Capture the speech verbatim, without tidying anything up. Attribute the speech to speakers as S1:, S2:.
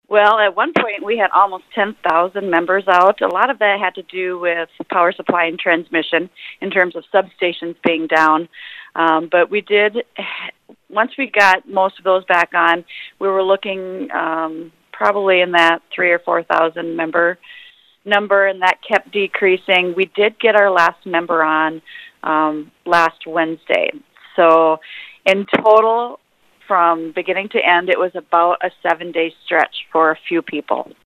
S1: Well, at one point we had almost ten thousand members out. A lot of that had to do with power supply and transmission in terms of substations being down. Um, but we did, once we got most of those back on, we were looking um, probably in that three or four thousand member number, and that kept decreasing. We did get our last member on um, last Wednesday. So in total, from beginning to end, it was about a seven-day stretch for a few people.